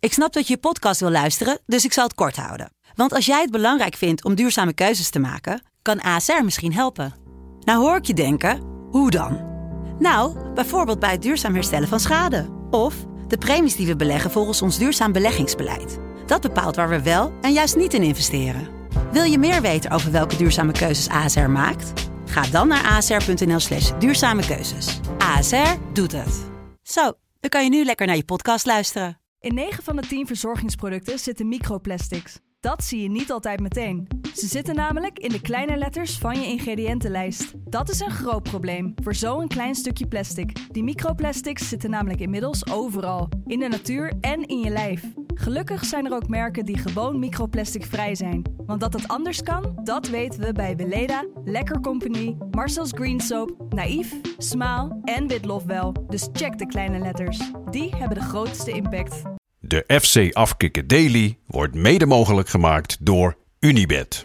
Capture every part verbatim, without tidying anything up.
Ik snap dat je je podcast wil luisteren, dus ik zal het kort houden. Want als jij het belangrijk vindt om duurzame keuzes te maken, kan A S R misschien helpen. Nou hoor ik je denken, hoe dan? Nou, bijvoorbeeld bij het duurzaam herstellen van schade. Of de premies die we beleggen volgens ons duurzaam beleggingsbeleid. Dat bepaalt waar we wel en juist niet in investeren. Wil je meer weten over welke duurzame keuzes A S R maakt? Ga dan naar asr.nl slash duurzame keuzes. A S R doet het. Zo, dan kan je nu lekker naar je podcast luisteren. In negen van de tien verzorgingsproducten zitten microplastics. Dat zie je niet altijd meteen. Ze zitten namelijk in de kleine letters van je ingrediëntenlijst. Dat is een groot probleem voor zo'n klein stukje plastic. Die microplastics zitten namelijk inmiddels overal. In de natuur en in je lijf. Gelukkig zijn er ook merken die gewoon microplasticvrij zijn. Want dat het anders kan, dat weten we bij Weleda, Lekker Company, Marcel's Green Soap, Naïef, Smaal en Witlof wel. Dus check de kleine letters. Die hebben de grootste impact. De F C Afkikken Daily wordt mede mogelijk gemaakt door Unibet.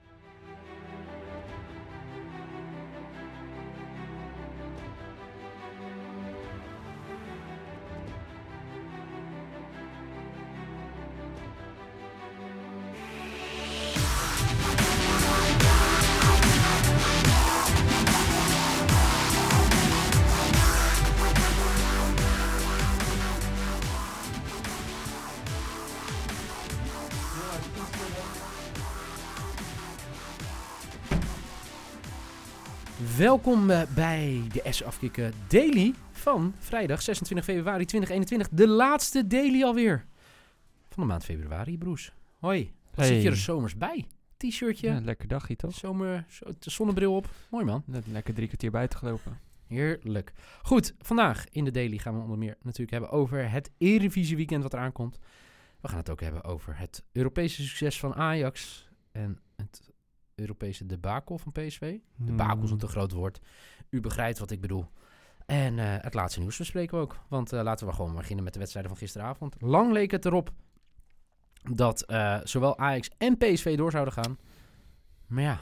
Welkom bij de S Afkikken Daily van vrijdag zesentwintig februari tweeduizend eenentwintig. De laatste daily alweer van de maand februari, Broes. Hoi, wat Hey. zit je er zomers bij? T-shirtje, Ja, lekker dagje toch? zomer, zo- de zonnebril op. Mooi man. Net lekker drie kwartier buiten gelopen. Heerlijk. Goed, vandaag in de daily gaan we onder meer natuurlijk hebben over het Eredivisie weekend wat eraan komt. We gaan het ook hebben over het Europese succes van Ajax en het Europese debakel van P S V. Debakel is een te groot woord. U begrijpt wat ik bedoel. En uh, het laatste nieuws bespreken we ook. Want uh, laten we gewoon beginnen met de wedstrijden van gisteravond. Lang leek het erop dat uh, zowel Ajax en P S V door zouden gaan. Maar ja,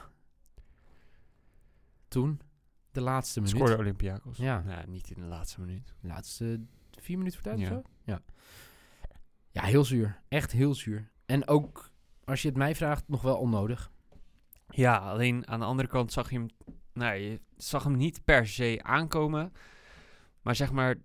toen de laatste minuut. Scoorde Olympiakos. Ja. Nou, niet in de laatste minuut. Laatste vier minuten voor tijd Ja. of zo? Ja. Ja, heel zuur. Echt heel zuur. En ook, als je het mij vraagt, nog wel onnodig. Ja, alleen aan de andere kant zag je hem... Nou, je zag hem niet per se aankomen. Maar zeg maar...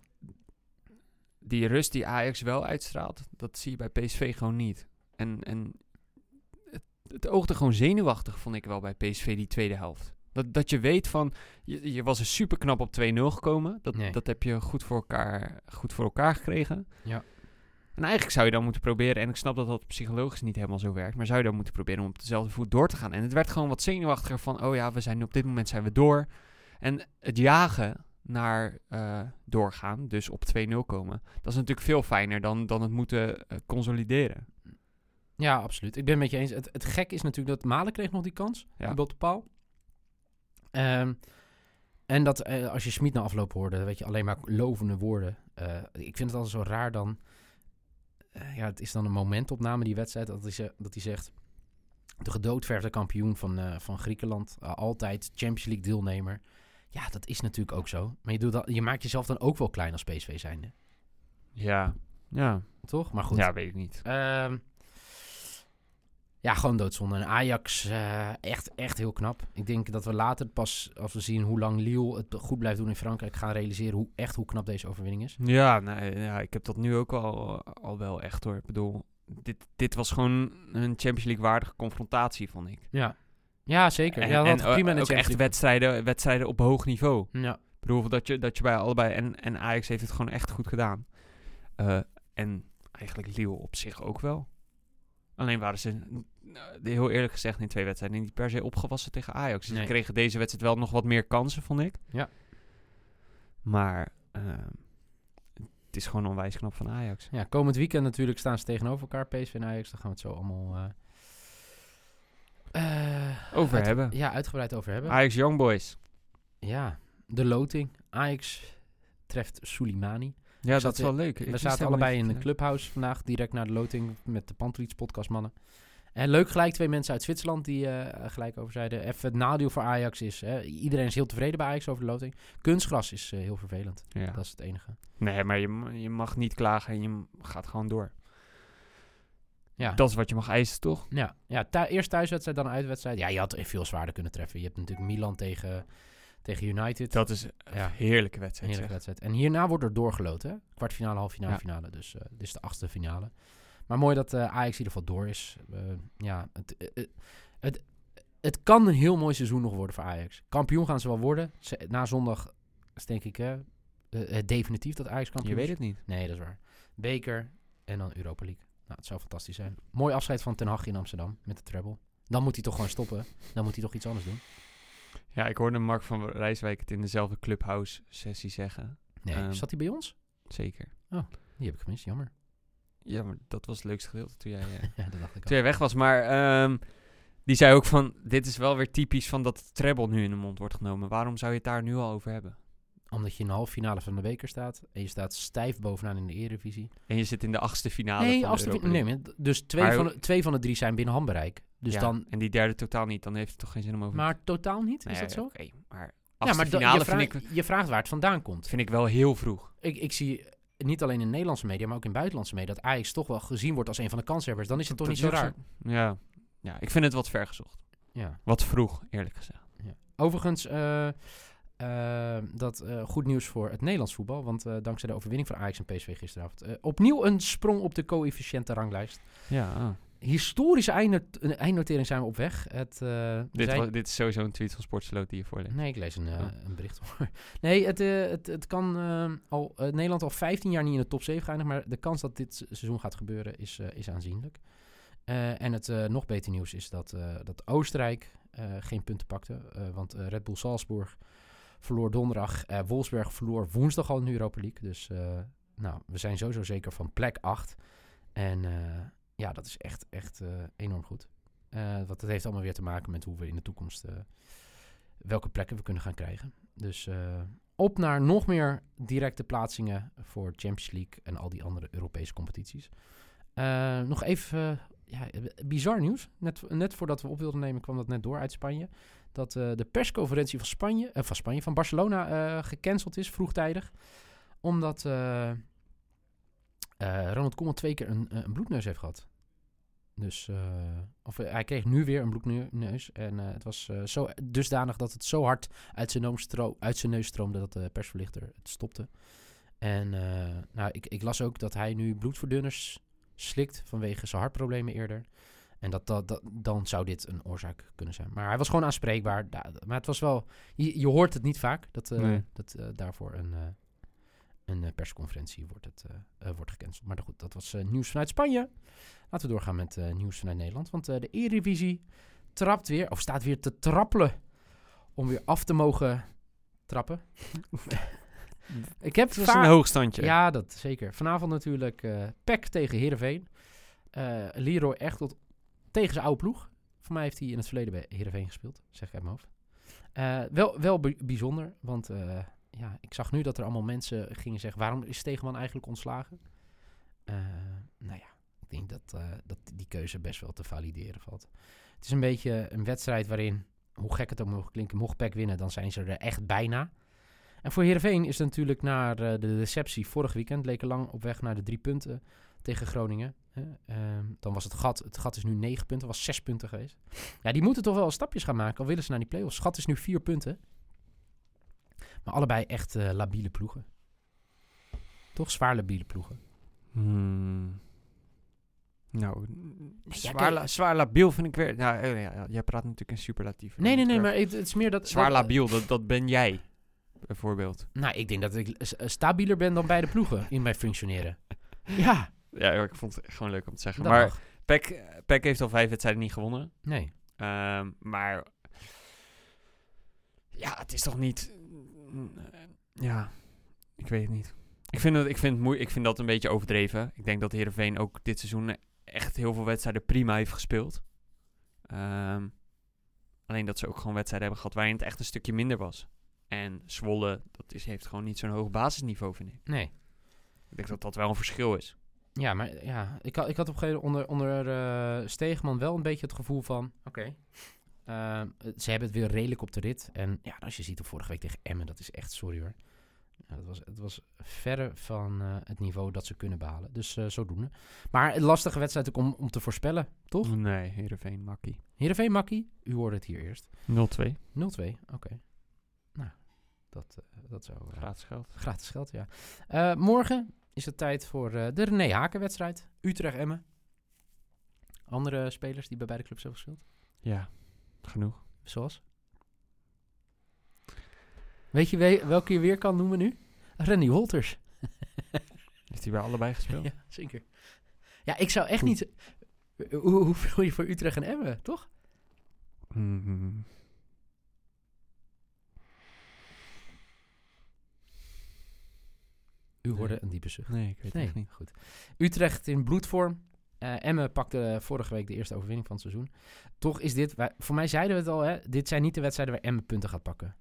Die rust die Ajax wel uitstraalt, dat zie je bij P S V gewoon niet. En, en het, het oogde gewoon zenuwachtig, vond ik wel, bij P S V die tweede helft. Dat, dat je weet van... Je, je was er super knap op twee nul gekomen. Dat, Nee. dat heb je goed voor, elkaar, goed voor elkaar gekregen. Ja. En eigenlijk zou je dan moeten proberen... En ik snap dat dat psychologisch niet helemaal zo werkt. Maar zou je dan moeten proberen om op dezelfde voet door te gaan. En het werd gewoon wat zenuwachtiger van... Oh ja, we zijn op dit moment zijn we door. En het jagen naar uh, doorgaan, dus op twee nul komen... Dat is natuurlijk veel fijner dan, dan het moeten uh, consolideren. Ja, absoluut. Ik ben het met je eens. Het, het gek is natuurlijk dat Malen kreeg nog die kans. Ja. Die op de paal. Um, en dat uh, als je Schmid na afloop hoorde, weet je, alleen maar lovende woorden. Uh, ik vind het altijd zo raar dan... Uh, ja, het is dan een momentopname, die wedstrijd, dat hij, ze, dat hij zegt... De gedoodverfde kampioen van, uh, van Griekenland. Uh, altijd Champions League deelnemer. Ja, dat is natuurlijk ook zo. Maar je, doet dat, je maakt jezelf dan ook wel klein als P S V zijnde. Ja, ja. Toch? Maar goed. Ja, weet ik niet. Um, ja, gewoon doodzonde. En Ajax, uh, echt, echt heel knap. Ik denk dat we later pas, als we zien hoe lang Lille het goed blijft doen in Frankrijk, gaan realiseren hoe echt hoe knap deze overwinning is. Ja, nee, ja, ik heb dat nu ook al, al wel echt hoor. Ik bedoel, dit, dit was gewoon een Champions League waardige confrontatie, vond ik. Ja, ja zeker. En, ja, en, dat prima in de ook Champions echt League. wedstrijden, wedstrijden op hoog niveau. Ja. Ik bedoel, dat je, dat je bij allebei... En, en Ajax heeft het gewoon echt goed gedaan. Uh, en eigenlijk Lille op zich ook wel. Alleen waren ze, uh, heel eerlijk gezegd, in twee wedstrijden niet per se opgewassen tegen Ajax. Dus Nee. ze kregen deze wedstrijd wel nog wat meer kansen, vond ik. Ja. Maar uh, het is gewoon onwijs knap van Ajax. Ja, komend weekend natuurlijk staan ze tegenover elkaar, P S V en Ajax. Daar gaan we het zo allemaal uh, uh, over uit, hebben. Ja, uitgebreid over hebben. Ajax Young Boys. Ja, de loting. Ajax treft Soleimani. Ja, Ik dat zat, is wel leuk. We zaten allebei in de clubhouse vandaag, direct naar de loting met de Pantelits podcastmannen. En leuk gelijk, twee mensen uit Zwitserland die uh, gelijk over zeiden. Even het nadeel voor Ajax is, hè, iedereen is heel tevreden bij Ajax over de loting. Kunstgras is uh, heel vervelend. Ja. Dat is het enige. Nee, maar je, je mag niet klagen en je gaat gewoon door. Ja. Dat is wat je mag eisen, toch? Ja, ja thu- eerst thuiswedstrijd, dan een uitwedstrijd. Ja, je had veel zwaarder kunnen treffen. Je hebt natuurlijk Milan tegen, tegen United. Dat is een Ja. heerlijke wedstrijd. Een heerlijke zeg. wedstrijd. En hierna wordt er doorgeloten. Hè? Kwartfinale, halve finale, Ja. finale. Dus uh, dit is de achtste finale. Maar mooi dat uh, Ajax in ieder geval door is. Uh, ja, het, uh, het, het, het kan een heel mooi seizoen nog worden voor Ajax. Kampioen gaan ze wel worden. Ze, na zondag is denk ik uh, uh, het definitief dat Ajax kampioen Je is. weet het niet. Nee, dat is waar. Beker en dan Europa League. Nou, het zou fantastisch zijn. Mooi afscheid van Ten Hag in Amsterdam met de treble. Dan moet hij toch gewoon stoppen. Dan moet hij toch iets anders doen. Ja, ik hoorde Mark van Rijswijk het in dezelfde Clubhouse-sessie zeggen. Nee, Um, zat hij bij ons? Zeker. Die heb ik gemist, jammer. Ja, maar dat was het leukste gedeelte toen jij, uh, Ja, dat dacht ik toen jij weg was. Maar um, die zei ook van, dit is wel weer typisch van dat de treble nu in de mond wordt genomen. Waarom zou je het daar nu al over hebben? Omdat je in de halve finale van de beker staat. En je staat stijf bovenaan in de Eredivisie. En je zit in de achtste finale Nee, van als de de, Europa nee League. maar dus twee, Maar- van de, twee van de drie zijn binnen handbereik. Dus Ja, dan, en die derde totaal niet. Dan heeft het toch geen zin om over maar totaal niet? Nee, Is dat zo? Oké, maar Ja, achtste maar da- finale je, vind, vraagt, ik, je vraagt waar het vandaan komt. vind ik wel heel vroeg. Ik, ik zie niet alleen in Nederlandse media, maar ook in buitenlandse media, dat Ajax toch wel gezien wordt als een van de kanshebbers. Dan is het toch Dat niet zo is ook raar. Ja. ja, ik vind het wat ver gezocht. Ja. Wat vroeg, eerlijk gezegd. Overigens, uh, uh, dat uh, goed nieuws voor het Nederlands voetbal. Want uh, dankzij de overwinning van Ajax en P S V gisteravond. Uh, opnieuw een sprong op de coëfficiënte ranglijst. Ja, ah. Historische eindnot- een eindnotering zijn we op weg. Het, uh, dit, zijn... was, dit is sowieso een tweet van Sportsloot die je voorleest. Nee, ik lees een, uh, Oh. een bericht voor. Nee, het, uh, het, het kan uh, al uh, Nederland al vijftien jaar niet in de top zeven eindigen. Maar de kans dat dit seizoen gaat gebeuren is, uh, is aanzienlijk. Uh, en het uh, nog beter nieuws is dat, uh, dat Oostenrijk uh, geen punten pakte. Uh, want uh, Red Bull Salzburg verloor donderdag. Uh, Wolfsberg verloor woensdag al in de Europa League. Dus uh, nou, we zijn sowieso zeker van plek acht. En uh, ja, dat is echt, echt uh, enorm goed. Uh, want het heeft allemaal weer te maken met hoe we in de toekomst... Uh, welke plekken we kunnen gaan krijgen. Dus uh, op naar nog meer directe plaatsingen voor Champions League en al die andere Europese competities. Uh, nog even, uh, ja, bizar nieuws. Net, net voordat we op wilden nemen kwam dat net door uit Spanje. Dat uh, de persconferentie van Spanje, uh, van Spanje, van Barcelona uh, gecanceld is, vroegtijdig. Omdat uh, uh, Ronald Koeman twee keer een, een bloedneus heeft gehad. Dus, uh, of uh, hij kreeg nu weer een bloedneus. En uh, het was uh, zo dusdanig dat het zo hard uit zijn, stro- uit zijn neus stroomde dat de persverlichter het stopte. En uh, nou, ik, ik las ook dat hij nu bloedverdunners slikt vanwege zijn hartproblemen eerder. En dat, dat, dat, dan zou dit een oorzaak kunnen zijn. Maar hij was gewoon aanspreekbaar. Da- maar het was wel... Je, je hoort het niet vaak dat, uh, Nee. dat uh, daarvoor een, uh, een uh, persconferentie wordt, het, uh, uh, wordt gecanceld. Maar goed, dat was uh, nieuws vanuit Spanje. Laten we doorgaan met uh, nieuws vanuit Nederland. Want uh, de Eredivisie trapt weer, of staat weer te trappelen om weer af te mogen trappen. Ik heb Het was va- een hoogstandje. Ja, dat zeker. Vanavond natuurlijk uh, P E C tegen Heerenveen. Uh, Leroy Echtelt tegen zijn oude ploeg. Voor mij heeft hij in het verleden bij Heerenveen gespeeld, zeg ik uit mijn hoofd. Uh, wel wel b- bijzonder, want uh, ja, ik zag nu dat er allemaal mensen gingen zeggen... waarom is Stegeman eigenlijk ontslagen? Uh, nou ja, ik denk dat, uh, dat die keuze best wel te valideren valt. Het is een beetje een wedstrijd waarin, hoe gek het ook mogen klinken... mocht P E C winnen, dan zijn ze er echt bijna... En voor Heerenveen is het natuurlijk na uh, de deceptie vorig weekend... leken lang op weg naar de drie punten tegen Groningen. Uh, um, dan was het gat, het gat is nu negen punten, was zes punten geweest. Ja, die moeten toch wel stapjes gaan maken, al willen ze naar die play-offs. Het gat is nu vier punten. Maar allebei echt uh, labiele ploegen. Toch zwaar labiele ploegen. Hmm. Nou, Ja, zwaar, la- zwaar labiel vind ik weer... Nou, ja, ja, jij praat natuurlijk in superlatieven. Nee, nee, nee, Ik- maar het, het is meer dat... Zwaar dat, labiel, dat, dat ben jij, bijvoorbeeld. Nou, ik denk dat ik s- stabieler ben dan beide ploegen in mijn functioneren. Ja, Ja, ik vond het gewoon leuk om te zeggen. dat maar mag. P E C, P E C heeft al vijf wedstrijden niet gewonnen. Nee. Um, maar... Ja, het is toch niet... Ja, ik weet het niet. Ik vind, dat, ik, vind het moe- ik vind dat een beetje overdreven. Ik denk dat Heerenveen ook dit seizoen echt heel veel wedstrijden prima heeft gespeeld. Um, alleen dat ze ook gewoon wedstrijden hebben gehad waarin het echt een stukje minder was. En Zwolle, dat is, heeft gewoon niet zo'n hoog basisniveau, vind ik. Nee. Ik denk dat dat wel een verschil is. Ja, maar ja, ik had, ik had op een gegeven moment onder, onder uh, Stegeman wel een beetje het gevoel van... Oké. Okay. Uh, ze hebben het weer redelijk op de rit. En ja, als je ziet de vorige week tegen Emmen, dat is echt, sorry hoor. Ja, het, was, het was verre van uh, het niveau dat ze kunnen behalen. Dus uh, zodoende. Maar een lastige wedstrijd ook om, om te voorspellen, toch? Nee, Heerenveen, Makkie. Heerenveen, Makkie, u hoorde het hier eerst. nul twee. nul twee, oké. Okay. Nou, dat, uh, dat zou... Uh, gratis geld. Gratis geld, ja. Uh, morgen is het tijd voor uh, de René Haken-wedstrijd. Utrecht-Emmen. Andere spelers die bij beide clubs hebben gespeeld? Ja, genoeg. Zoals? Weet je we- welke je weer kan noemen nu? Randy Wolters. Heeft hij bij allebei gespeeld? Ja, zeker. Ja, ik zou echt niet... Hoe, hoe veel je voor Utrecht en Emmen, toch? Mm-hmm. U hoorde nee. een diepe zucht. Nee, ik weet nee, het niet. Goed. Utrecht in bloedvorm. Uh, Emmen pakte vorige week de eerste overwinning van het seizoen. Toch is dit... Wij, voor mij zeiden we het al, hè. Dit zijn niet de wedstrijden waar Emmen punten gaat pakken.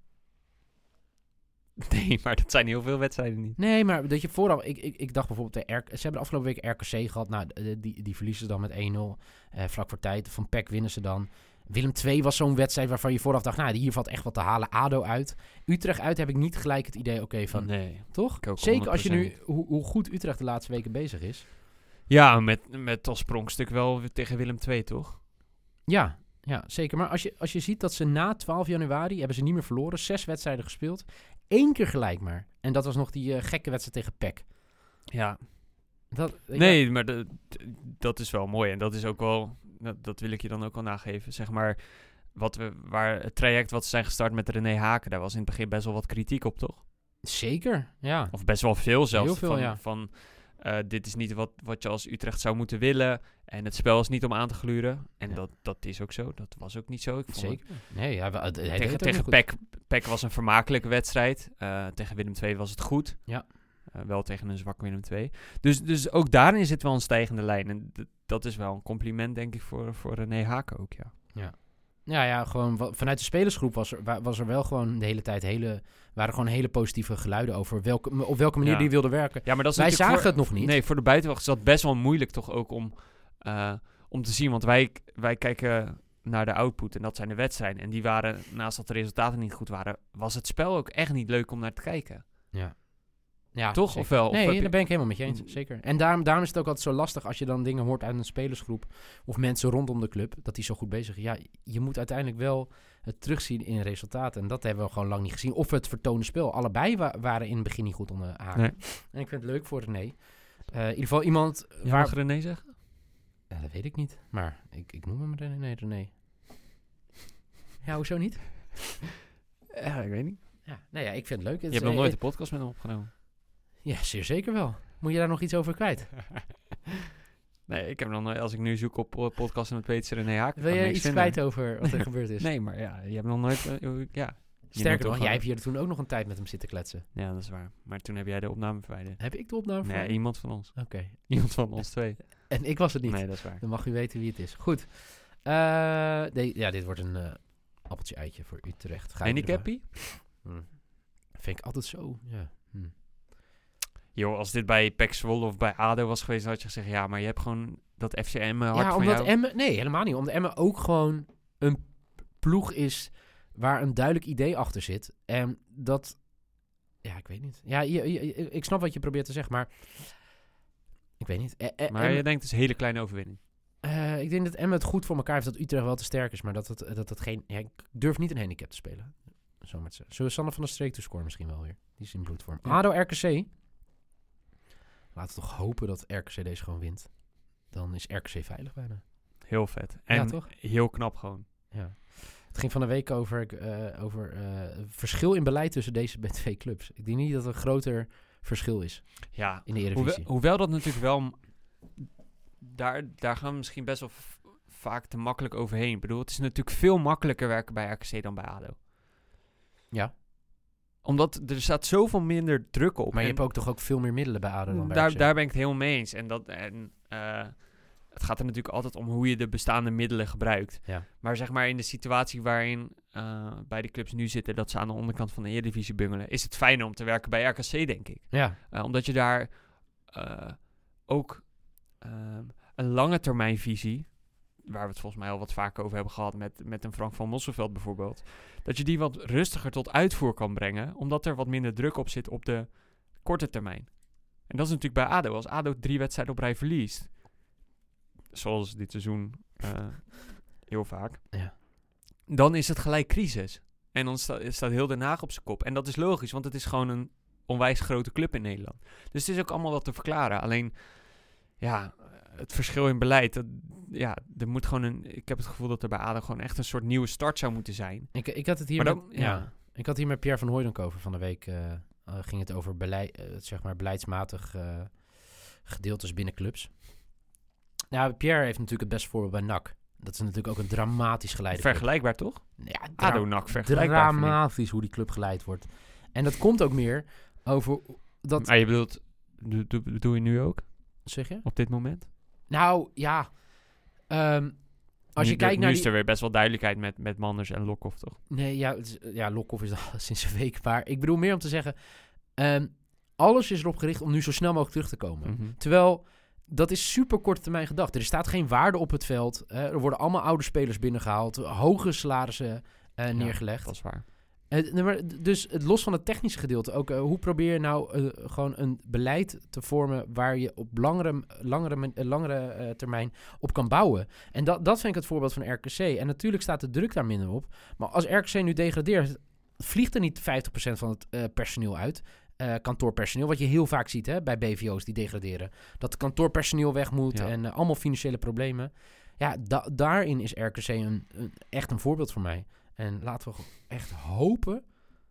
Nee, maar dat zijn heel veel wedstrijden niet. Nee, maar dat je vooral... Ik, ik, ik dacht bijvoorbeeld... De R- ze hebben de afgelopen week R K C gehad. Nou, die, die verliezen ze dan met één nul. Uh, vlak voor tijd. Van P E C winnen ze dan. Willem twee was zo'n wedstrijd waarvan je vooraf dacht... Nou, hier valt echt wat te halen. A D O uit. Utrecht uit heb ik niet gelijk het idee... Oké, okay, van... Nee. Toch? Zeker als je nu... Hoe, hoe goed Utrecht de laatste weken bezig is. Ja, met, met als sprongstuk wel tegen Willem twee, toch? Ja, ja, zeker. Maar als je, als je ziet dat ze na twaalf januari... hebben ze niet meer verloren. Zes wedstrijden gespeeld. Eén keer gelijk maar. En dat was nog die uh, gekke wedstrijd tegen P E C. Ja. Dat, nee, ja. maar de, de, dat is wel mooi. En dat is ook wel... Dat, dat wil ik je dan ook wel nageven. Zeg maar, wat we, waar het traject wat ze zijn gestart met René Haken... daar was in het begin best wel wat kritiek op, toch? Zeker, ja. Of best wel veel zelfs. Heel veel, van, ja. Van, uh, dit is niet wat, wat je als Utrecht zou moeten willen. En het spel is niet om aan te gluren. En ja. dat, dat is ook zo. Dat was ook niet zo. Ik vond Zeker. Het, nee, ja, we, het, het tegen tegen P E C, P E C was een vermakelijke wedstrijd. Uh, tegen Willem twee was het goed. Ja. Uh, wel tegen een zwak Willem twee. Dus, dus ook daarin zit wel een stijgende lijn. En d- dat is wel een compliment, denk ik, voor, voor René Haken ook, ja. Ja. Ja, ja, gewoon w- vanuit de spelersgroep was er, was er wel gewoon de hele tijd hele, waren gewoon hele positieve geluiden over welke, op welke manier ja. die wilde werken. Ja, maar dat is Wij zagen voor, het nog niet. Nee, voor de buitenwacht is dat best wel moeilijk toch ook om, uh, om te zien. Want wij, wij kijken naar de output en dat zijn de wedstrijden. En die waren, naast dat de resultaten niet goed waren, was het spel ook echt niet leuk om naar te kijken. Ja. Ja, toch? zeker. Of wel? Nee, of daar je... ben ik helemaal met je eens. Zeker. En daarom, daarom is het ook altijd zo lastig als je dan dingen hoort uit een spelersgroep of mensen rondom de club, dat die zo goed bezig is. Ja, je moet uiteindelijk wel het terugzien in resultaten. En dat hebben we gewoon lang niet gezien. Of het vertonen spel. Allebei wa- waren in het begin niet goed onder Haken. Nee. En ik vind het leuk voor René. Uh, in ieder geval iemand... Je waar... mag René zeggen? Ja, dat weet ik niet. Maar ik, ik noem hem René. René. Ja, hoezo niet? Ja, ik weet niet. Ja, nou ja, ik vind het leuk. Het je is, hebt nog uh, nooit de podcast met hem opgenomen. Ja, zeer zeker wel. Moet je daar nog iets over kwijt? Nee, ik heb nog nooit, als ik nu zoek op uh, podcasten met Peter René Haken. Wil je iets vinden. kwijt over wat er gebeurd is? Nee, maar ja, je hebt nog nooit... Uh, ja. Sterker nog, jij hebt hier toen ook nog een tijd met hem zitten kletsen. Ja, dat is waar. Maar toen heb jij de opname verwijderd. Heb ik de opname verwijderd? Nee, iemand van ons. Oké. Okay. Iemand van ons twee. En ik was het niet. Nee, dat is waar. Dan mag u weten wie het is. Goed. Uh, nee, ja, dit wordt een uh, appeltje-eitje voor Utrecht. Handicapie? Hm. Vind ik altijd zo, ja. Hm. Joh, als dit bij P E C Zwolle of bij A D O was geweest, dan had je gezegd, ja, maar je hebt gewoon dat F C Emmen hart ja, van omdat jou. Emmen, nee, helemaal niet. Omdat Emmen ook gewoon een ploeg is waar een duidelijk idee achter zit. En dat, ja, ik weet niet. Ja, je, je, ik snap wat je probeert te zeggen, maar ik weet niet. E- e- maar Emmen, je denkt, het is een hele kleine overwinning. Uh, ik denk dat Emmen het goed voor elkaar heeft, dat Utrecht wel te sterk is, maar dat het, dat het geen... Ja, ik durf niet een handicap te spelen. Zo maar te zeggen. Zullen we Sander van der Streek toescoren misschien wel weer? Die is in bloedvorm. Ja. A D O R K C. Laten we toch hopen dat R K C deze gewoon wint. Dan is R K C veilig bijna. Heel vet. En ja, toch? Heel knap gewoon. Ja. Het ging van de week over, uh, over uh, verschil in beleid tussen deze twee clubs. Ik denk niet dat er een groter verschil is ja, in de Eredivisie. Hoewel, hoewel dat natuurlijk wel... Daar, daar gaan we misschien best wel v- vaak te makkelijk overheen. Ik bedoel, het is natuurlijk veel makkelijker werken bij R K C dan bij A D O. Ja. Omdat er staat zoveel minder druk op. Maar je hebt ook toch ook veel meer middelen bij A D O dan bij daar, R K C? Daar ben ik het helemaal mee eens. En, dat, en uh, het gaat er natuurlijk altijd om hoe je de bestaande middelen gebruikt. Ja. Maar zeg maar in de situatie waarin uh, bij de clubs nu zitten, dat ze aan de onderkant van de Eredivisie bungelen, is het fijner om te werken bij R K C, denk ik. Ja. Uh, omdat je daar uh, ook uh, een lange termijn visie waar we het volgens mij al wat vaker over hebben gehad met, met een Frank van Mosselveld bijvoorbeeld, dat je die wat rustiger tot uitvoer kan brengen, omdat er wat minder druk op zit op de korte termijn. En dat is natuurlijk bij ADO. Als ADO drie wedstrijden op rij verliest, zoals dit seizoen uh, heel vaak, Ja. dan is het gelijk crisis. En dan sta, staat heel Den Haag op zijn kop. En dat is logisch, want het is gewoon een onwijs grote club in Nederland. Dus het is ook allemaal wat te verklaren. Alleen, ja, het verschil in beleid, dat, ja, er moet gewoon een, ik heb het gevoel dat er bij ADO gewoon echt een soort nieuwe start zou moeten zijn. Ik, ik had het hier Maar met, dan- ja. ja. Ik had hier met Pierre van Hooijdonk over van de week. eh, uh, ging het over beleid, eh, zeg maar beleidsmatig uh, gedeeltes binnen clubs. Ja, Pierre heeft natuurlijk het beste voorbeeld bij N A C. Dat is natuurlijk ook een dramatisch geleide club. Vergelijkbaar toch? Ja, dra- ADO-N A C vergelijkbaar. vind ik. dramatisch hoe die club geleid wordt. En dat komt ook meer over dat... Maar je bedoelt, doe, doe, doe je nu ook Zeg je? op dit moment? Nou, ja. Um, als nu, je kijkt nu naar is die... er weer best wel duidelijkheid met, met Manders en Lokhoff, toch? Nee, ja, het is- ja Lokhoff is al sinds een week. Maar ik bedoel meer om te zeggen... Um, alles is erop gericht om nu zo snel mogelijk terug te komen. Mhm. Terwijl, dat is super korte termijn gedacht. Er staat geen waarde op het veld. Uh, er worden allemaal oude spelers binnengehaald. Hoge salarissen uh, neergelegd. Dat is waar. Uh, nee, maar d- dus het los van het technische gedeelte ook. Uh, hoe probeer je nou uh, gewoon een beleid te vormen waar je op langere, langere, men- uh, langere uh, termijn op kan bouwen? En dat, dat vind ik het voorbeeld van R K C. En natuurlijk staat de druk daar minder op. Maar als R K C nu degradeert, vliegt er niet vijftig procent van het uh, personeel uit. Uh, kantoorpersoneel, wat je heel vaak ziet hè, bij B V O's die degraderen. Dat kantoorpersoneel weg moet Ja. en uh, allemaal financiële problemen. Ja, da- daarin is R K C een, een, echt een voorbeeld voor mij. En laten we gewoon echt hopen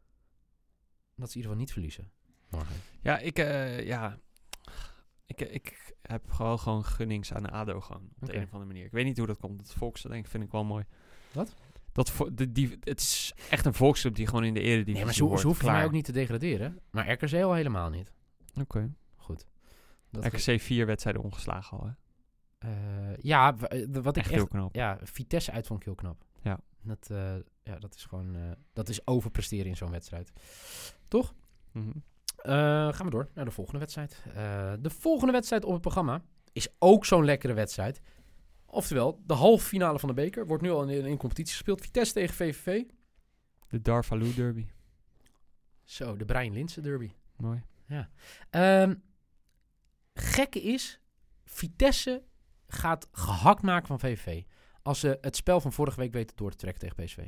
dat ze in ieder geval niet verliezen morgen. Ja, ik, uh, ja. Ik, ik heb gewoon, gewoon gunnings aan de ADO gewoon. Op Oké. de een of andere manier. Ik weet niet hoe dat komt. Dat volksding denk ik vind ik wel mooi. Wat? Dat vo- de, die, het is echt een volksclub die gewoon in de eredivisie Nee, maar ze, hoort. ze hoeven Klaar. mij ook niet te degraderen. Maar R K C al helemaal niet. Oké. Goed. Dat R K C vier wedstrijden ongeslagen al, hè? Uh, ja, w- uh, wat ik Echt echt... heel knap. Ja, Vitesse uit vond ik heel knap. Ja. Dat, uh, ja, dat is gewoon... Uh, dat is overpresteren in zo'n wedstrijd. Toch? Mhm. Uh, gaan we door naar de volgende wedstrijd. Uh, de volgende wedstrijd op het programma is ook zo'n lekkere wedstrijd. Oftewel, de halve finale van de beker wordt nu al in, in competitie gespeeld. Vitesse tegen V V V. De Darvalu derby. Zo, de Brian Linsen derby. Mooi. Um, gekke is, Vitesse gaat gehakt maken van V V V. Als ze het spel van vorige week weten door te trekken tegen P S V.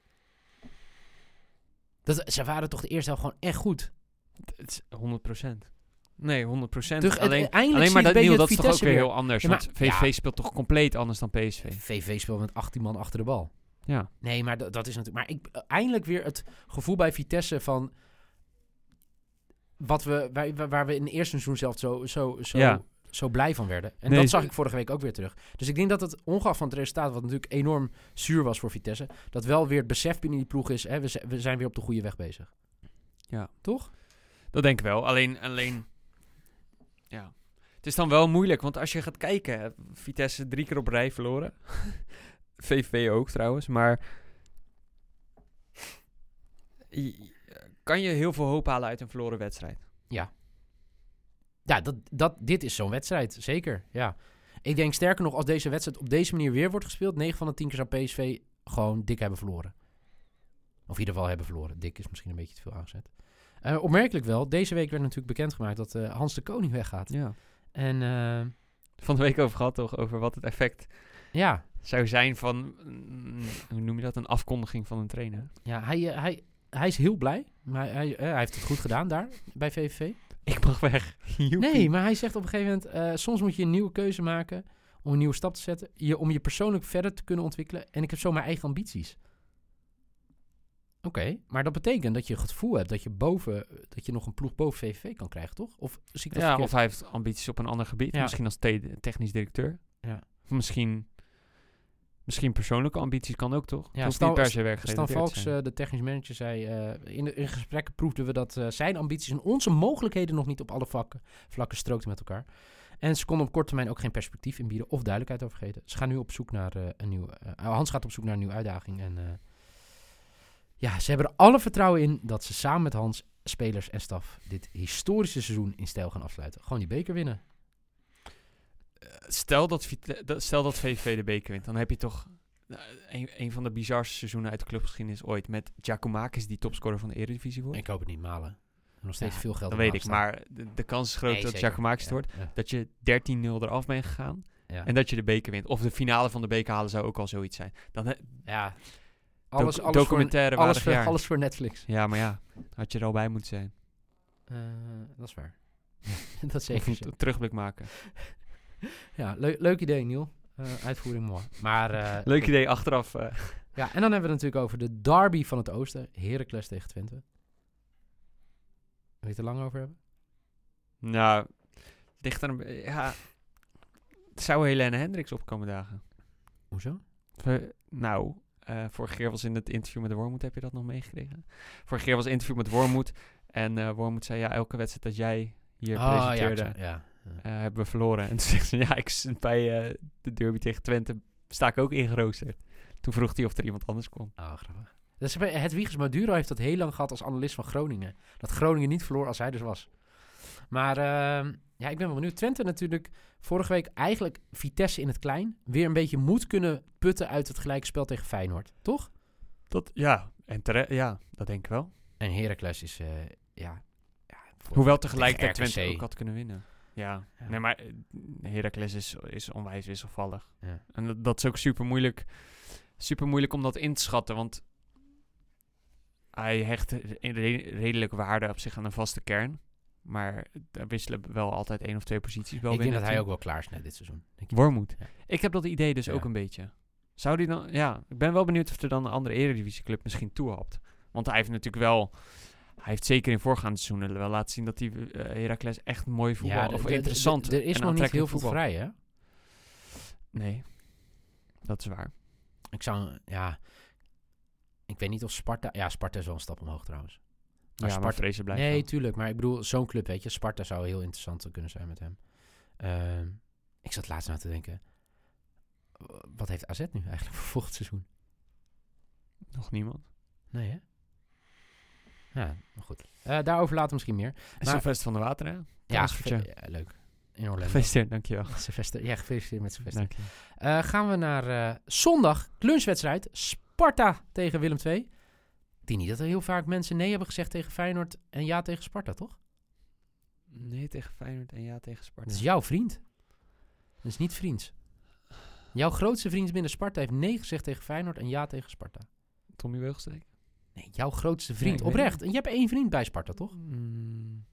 Dat, ze waren toch de eerste helft gewoon echt goed. Het is honderd procent. Nee, honderd procent. Toch, het- Alleen, eindelijk alleen zie maar je dat, een Niel, beetje dat het is toch ook Vitesse weer weer. heel anders. Ja, maar- want V V ja. speelt toch compleet anders dan P S V? V V speelt met achttien man achter de bal. Ja. Nee, maar dat, dat is natuurlijk... Maar ik, eindelijk weer het gevoel bij Vitesse van... Wat we, waar, waar we in het eerste seizoen zelf zo, zo, zo, Ja. zo blij van werden. En Nee, dat ze- zag ik vorige week ook weer terug. Dus ik denk dat het, ongeacht van het resultaat... wat natuurlijk enorm zuur was voor Vitesse... dat wel weer het besef binnen die ploeg is... Hè, we, z- we zijn weer op de goede weg bezig. Ja. Toch? Dat denk ik wel. Alleen, alleen, ja. Het is dan wel moeilijk, want als je gaat kijken, hè, Vitesse drie keer op rij verloren. V V ook trouwens, maar je- kan je heel veel hoop halen uit een verloren wedstrijd? Ja, dat, dat, dit is zo'n wedstrijd. Zeker, ja. Ik denk sterker nog, als deze wedstrijd op deze manier weer wordt gespeeld... negen van de tien keer zou P S V gewoon dik hebben verloren. Of in ieder geval hebben verloren. Dik is misschien een beetje te veel aangezet. Uh, opmerkelijk wel, deze week werd natuurlijk bekendgemaakt... dat uh, Hans de Koning weggaat. Ja. En uh, Van de week over gehad toch, over wat het effect ja, zou zijn van, mm, hoe noem je dat, een afkondiging van een trainer. ja hij, uh, hij, hij is heel blij. Maar hij, uh, hij heeft het goed gedaan daar, bij V V V. Ik mag weg. Joepie. Nee, maar hij zegt op een gegeven moment... Uh, soms moet je een nieuwe keuze maken... om een nieuwe stap te zetten... Je, om je persoonlijk verder te kunnen ontwikkelen... en ik heb zo mijn eigen ambities. Oké, okay, maar dat betekent dat je het gevoel hebt... dat je, boven, dat je nog een ploeg boven V V V kan krijgen, toch? Of zie ik dat Ja, verkeerd? of hij heeft ambities op een ander gebied. Ja. Misschien als te- technisch directeur. Ja. Of misschien, misschien persoonlijke ambities kan ook, toch? Ja, Het hoeft Stan- niet per se Stan werkgerelateerd te Valks, zijn. uh, de technisch manager, zei... Uh, in, de, in gesprekken proefden we dat uh, zijn ambities... en onze mogelijkheden nog niet op alle vakken, vlakken strookten met elkaar. En ze konden op korte termijn ook geen perspectief inbieden... of duidelijkheid over geven. Ze gaan nu op zoek naar uh, een nieuwe... Uh, Hans gaat op zoek naar een nieuwe uitdaging. En uh, ja, ze hebben er alle vertrouwen in... dat ze samen met Hans, spelers en staf... dit historische seizoen in stijl gaan afsluiten. Gewoon die beker winnen. stel, dat, Vite- dat, stel dat V V V de beker wint. Dan heb je toch uh, een, een van de bizarste seizoenen uit de clubgeschiedenis ooit. Met Giacomakis die topscorer van de Eredivisie wordt. Ik hoop het niet, Malen. Nog steeds Ja, veel geld Dat op weet ik, staan. maar de, de kans is groot Nee, dat zeker. Giacomakis het Ja, wordt. ja, Dat je dertien nul eraf bent gegaan. ja. En dat je de beker wint. Of de finale van de beker halen zou ook al zoiets zijn. Dan, he- ja. Alles, Doc- alles, voor, documentaire alles, waardig voor, jaar. alles voor Netflix. ja, maar ja, had je er al bij moeten zijn. Uh, dat is waar. dat is zeker. Of een terugblik maken. Ja, leuk, leuk idee, Niel. Uh, uitvoering mooi. Maar, uh, Leuk idee, achteraf. Uh. Ja, en dan hebben we het natuurlijk over de derby van het oosten. Heracles tegen Twente. Wil je het er lang over hebben? Nou, ligt er een... Ja, zou Helene Hendricks opkomen dagen? Hoezo? Uh, nou, uh, vorige keer was in het interview met de Wormoed, heb je dat nog meegekregen? Vorige keer was het interview met Wormoed. En uh, Wormoed zei, ja, elke wedstrijd dat jij hier Oh, presenteerde, ja, ja, ja. Uh, hebben we verloren. En toen zegt ze, ja, ik, bij uh, de derby tegen Twente sta ik ook ingeroosterd. Toen vroeg hij of er iemand anders kon. Oh, grappig. Dus Hedwiges Maduro heeft dat heel lang gehad als analist van Groningen. Dat Groningen niet verloor als hij dus was. Maar uh, ja, ik ben wel benieuwd. Twente natuurlijk vorige week eigenlijk Vitesse in het klein. Weer een beetje moed kunnen putten uit het gelijkspel tegen Feyenoord. Toch? Dat, ja, en tere- ja, dat denk ik wel. En Heracles is, uh, ja... ja Hoewel tegelijkertijd tegen Twente ook had kunnen winnen. Ja, ja. nee, maar Heracles is, is onwijs wisselvallig. Ja. En dat, dat is ook super moeilijk, super moeilijk om dat in te schatten, want hij hecht een re- redelijke waarde op zich aan een vaste kern. Maar daar wisselen wel altijd één of twee posities wel Ik denk binnen. dat hij ook wel klaar is net dit seizoen. Denk je? Wormoed. Ja. Ik heb dat idee dus Ja. ook een beetje. Zou die dan... Ja, ik ben wel benieuwd of er dan een andere Eredivisieclub misschien toehapt. Want hij heeft natuurlijk wel... Hij heeft zeker in voorgaande seizoenen wel laten zien dat hij uh, Heracles echt mooi voetbal... Ja, of d- d- interessant d- Er is en nog niet heel aantrekkelijk veel voetbal. vrij, hè? Nee, dat is waar. Ik zou, ja... Ik weet niet of Sparta... Ja, Sparta is wel een stap omhoog trouwens. Maar ja, maar Sparta- Vrezen blijft Nee, wel. tuurlijk. Maar ik bedoel, zo'n club, weet je. Sparta zou heel interessant kunnen zijn met hem. Uh, ik zat laatst na te denken... Wat heeft A Z nu eigenlijk voor volgend seizoen? Nog niemand. Nee, hè? Ja, maar goed. Uh, daarover later misschien meer. En Sylvester van der Water, hè? Ja, Transfertje. geve- ja, leuk. In Orlando. Gefeliciteerd, dankjewel. Sylvester, ja, gefeliciteerd met Sylvester. Dank je. Uh, gaan we naar uh, zondag, lunchwedstrijd. Sparta tegen Willem twee. Ik denk niet dat er heel vaak mensen nee hebben gezegd tegen Feyenoord en ja tegen Sparta, toch? Nee tegen Feyenoord en ja tegen Sparta. Dat is jouw vriend. Dat is niet vriends. Jouw grootste vriend binnen Sparta heeft nee gezegd tegen Feyenoord en ja tegen Sparta. Tommy Wilgesteek? Nee, jouw grootste vriend. Nee, ik weet Oprecht. En je hebt één vriend bij Sparta, toch? Mm.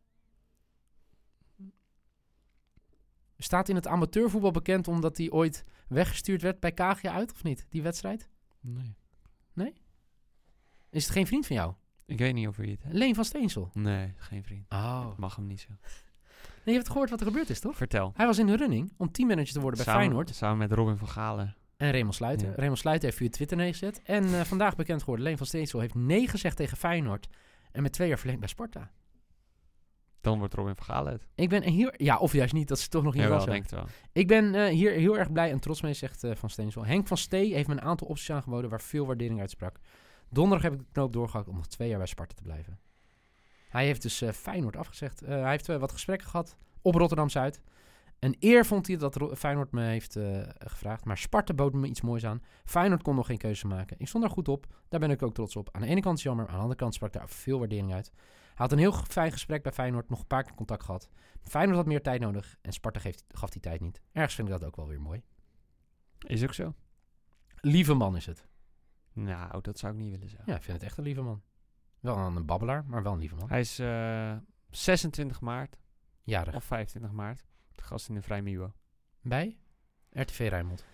Staat in het amateurvoetbal bekend omdat hij ooit weggestuurd werd bij K G uit, of niet? Die wedstrijd? Nee. Is het geen vriend van jou? Ik weet niet of wie het hebt. Leen van Steensel. Nee, geen vriend. Oh. Ik mag hem niet zo. Nee, je hebt gehoord wat er gebeurd is, toch? Vertel. Hij was in de running om teammanager te worden bij samen, Feyenoord. Samen met Robin van Galen. En Raymond Sluiter. Ja. Raymond Sluiter heeft via Twitter neergezet. En uh, vandaag bekend geworden, Leen van Steensel heeft nee gezegd tegen Feyenoord. En met twee jaar verlengd bij Sparta. Dan wordt Robin van Galen het. Ik ben hier... Ja, of juist niet, dat ze toch nog niet Jawel, was. denk het wel. Ik ben uh, hier heel erg blij en trots mee, zegt uh, Van Steensel. Henk van Stee heeft me een aantal opties aangeboden waar veel waardering uitsprak. Donderdag heb ik de knoop doorgehakt om nog twee jaar bij Sparta te blijven. Hij heeft dus uh, Feyenoord afgezegd. Uh, hij heeft uh, wat gesprekken gehad op Rotterdam-Zuid. Een eer vond hij dat Ro- Feyenoord me heeft uh, gevraagd. Maar Sparta bood me iets moois aan. Feyenoord kon nog geen keuze maken. Ik stond daar goed op. Daar ben ik ook trots op. Aan de ene kant is jammer. Aan de andere kant sprak daar veel waardering uit. Hij had een heel fijn gesprek bij Feyenoord. Nog een paar keer contact gehad. Feyenoord had meer tijd nodig. En Sparta geeft, gaf die tijd niet. Ergens vind ik dat ook wel weer mooi. Is ook zo? Lieve man is het. Nou, dat zou ik niet willen zeggen. Ja, ik vind het echt een lieve man. Wel een babbelaar, maar wel een lieve man. Hij is uh, zesentwintig maart Jarig. of vijfentwintig maart. De gast in de Vrij Mibo. Bij R T V Rijnmond.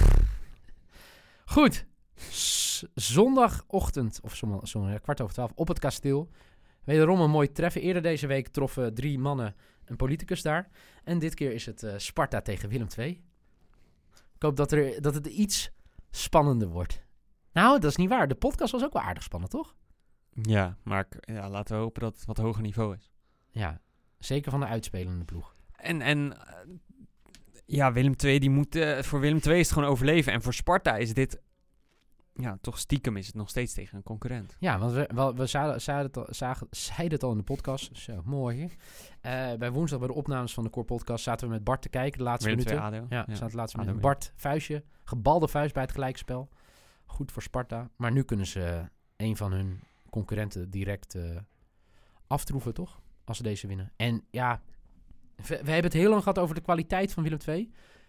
Goed. S- zondagochtend, of zo'n zo, kwart over twaalf, op het kasteel. Wederom een mooi treffen. Eerder deze week troffen drie mannen een politicus daar. En dit keer is het uh, Sparta tegen Willem twee. Ik hoop dat, er, dat het iets spannender wordt. Nou, dat is niet waar. De podcast was ook wel aardig spannend, toch? Ja, maar ik- ja, laten we hopen dat het wat hoger niveau is. Ja, zeker van de uitspelende ploeg. En, en uh, ja, Willem twee, die moet, uh, voor Willem twee is het gewoon overleven. En voor Sparta is dit ja, toch stiekem is het nog steeds tegen een concurrent. Ja, want we, we, we zeiden, zeiden, het al, zagen, zeiden het al in de podcast. Zo, mooi. Hè? Uh, bij woensdag bij de opnames van de Core Podcast zaten we met Bart te kijken de laatste Willem minuten. twee A D O. Ja, Ja. zaten de laatste A D O, minuten. ja. Bart, vuistje, gebalde vuist bij het gelijkspel. Goed voor Sparta. Maar nu kunnen ze een van hun concurrenten direct uh, aftroeven, toch? Als ze deze winnen. En ja, we, we hebben het heel lang gehad over de kwaliteit van Willem twee.